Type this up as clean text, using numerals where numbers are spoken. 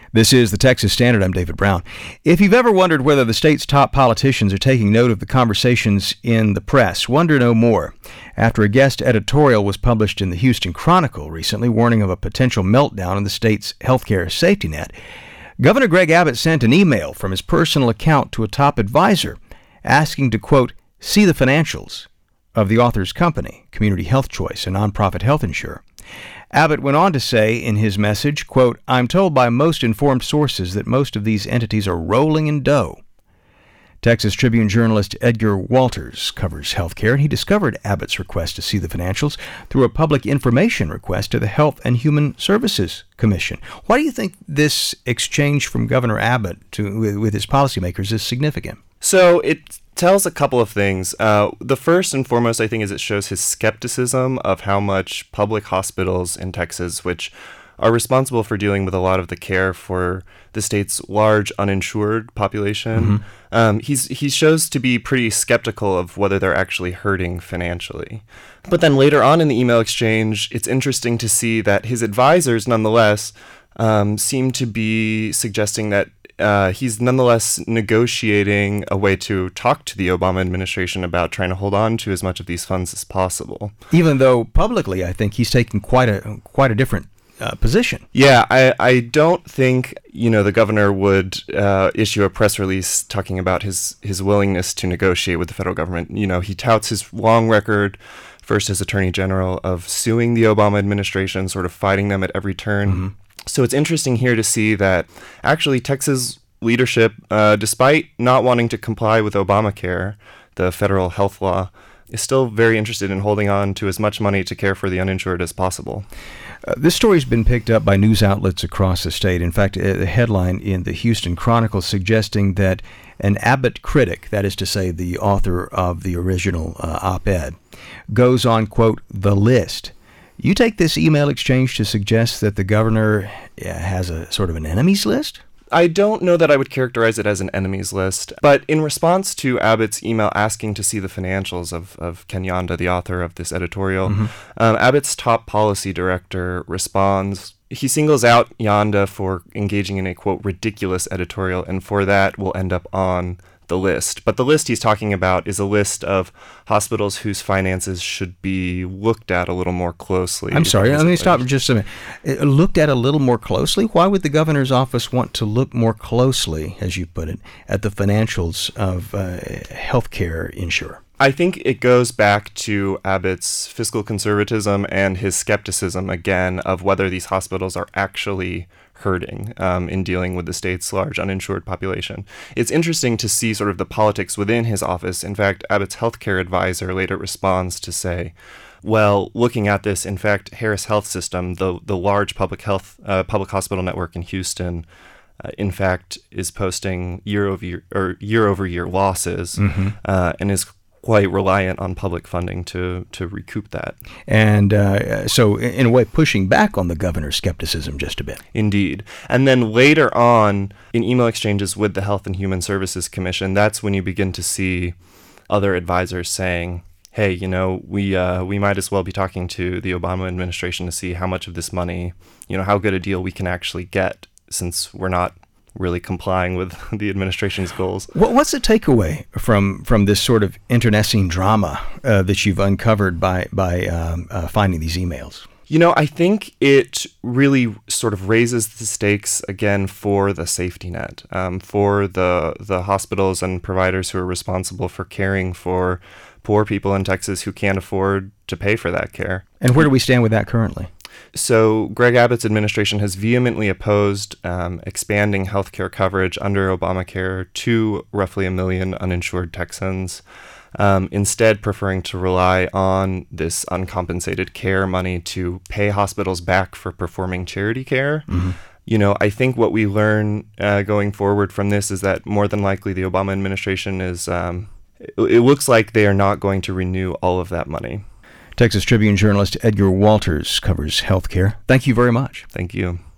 This is the Texas Standard. I'm David Brown. If you've ever wondered whether the state's top politicians are taking note of the conversations in the press, wonder no more. After a guest editorial was published in the Houston Chronicle recently warning of a potential meltdown in the state's healthcare safety net, Governor Greg Abbott sent an email from his personal account to a top advisor asking to, quote, see the financials of the author's company, Community Health Choice, a nonprofit health insurer. Abbott went on to say in his message, quote, I'm told by most informed sources that most of these entities are rolling in dough. Texas Tribune journalist Edgar Walters covers healthcare, and he discovered Abbott's request to see the financials through a public information request to the Health and Human Services Commission. Why do you think this exchange from Governor Abbott with his policymakers is significant? So it tells a couple of things. The first and foremost, I think, is it shows his skepticism of how much public hospitals in Texas, which are responsible for dealing with a lot of the care for the state's large uninsured population, he shows to be pretty skeptical of whether they're actually hurting financially. But then later on in the email exchange, it's interesting to see that his advisors, nonetheless, seem to be suggesting that he's nonetheless negotiating a way to talk to the Obama administration about trying to hold on to as much of these funds as possible. Even though publicly, I think he's taking quite a different position. Yeah, I don't think, the governor would issue a press release talking about his willingness to negotiate with the federal government. He touts his long record, first as Attorney General, of suing the Obama administration, sort of fighting them at every turn. So it's interesting here to see that actually Texas leadership, despite not wanting to comply with Obamacare, the federal health law, is still very interested in holding on to as much money to care for the uninsured as possible. This story's been picked up by news outlets across the state. In fact, a headline in the Houston Chronicle suggesting that an Abbott critic, that is to say the author of the original op-ed, goes on, quote, the list. You take this email exchange to suggest that the governor has a sort of an enemies list? I don't know that I would characterize it as an enemies list, but in response to Abbott's email asking to see the financials of Ken Yonda, the author of this editorial, Abbott's top policy director responds. He singles out Yonda for engaging in a, quote, ridiculous editorial, and for that will end up on the list. But the list he's talking about is a list of hospitals whose finances should be looked at a little more closely. I'm sorry, let me stop for just a minute. Looked at a little more closely? Why would the governor's office want to look more closely, as you put it, at the financials of a healthcare insurer? I think it goes back to Abbott's fiscal conservatism and his skepticism, again, of whether these hospitals are actually hurting in dealing with the state's large uninsured population. It's interesting to see sort of the politics within his office. In fact, Abbott's healthcare advisor later responds to say, well, looking at this, in fact, Harris Health System, the large public hospital network in Houston, in fact, is posting year-over-year losses and is quite reliant on public funding to recoup that. And so, in a way, pushing back on the governor's skepticism just a bit. Indeed. And then later on, in email exchanges with the Health and Human Services Commission, that's when you begin to see other advisors saying, hey, we might as well be talking to the Obama administration to see how much of this money, how good a deal we can actually get, since we're not really complying with the administration's goals. What's the takeaway from this sort of internecine drama that you've uncovered by finding these emails? I think it really sort of raises the stakes again for the safety net, for the hospitals and providers who are responsible for caring for poor people in Texas who can't afford to pay for that care. And where do we stand with that currently? So Greg Abbott's administration has vehemently opposed expanding healthcare coverage under Obamacare to roughly 1 million uninsured Texans, instead preferring to rely on this uncompensated care money to pay hospitals back for performing charity care. I think what we learn going forward from this is that more than likely the Obama administration is, it looks like they are not going to renew all of that money. Texas Tribune journalist Edgar Walters covers healthcare. Thank you very much. Thank you.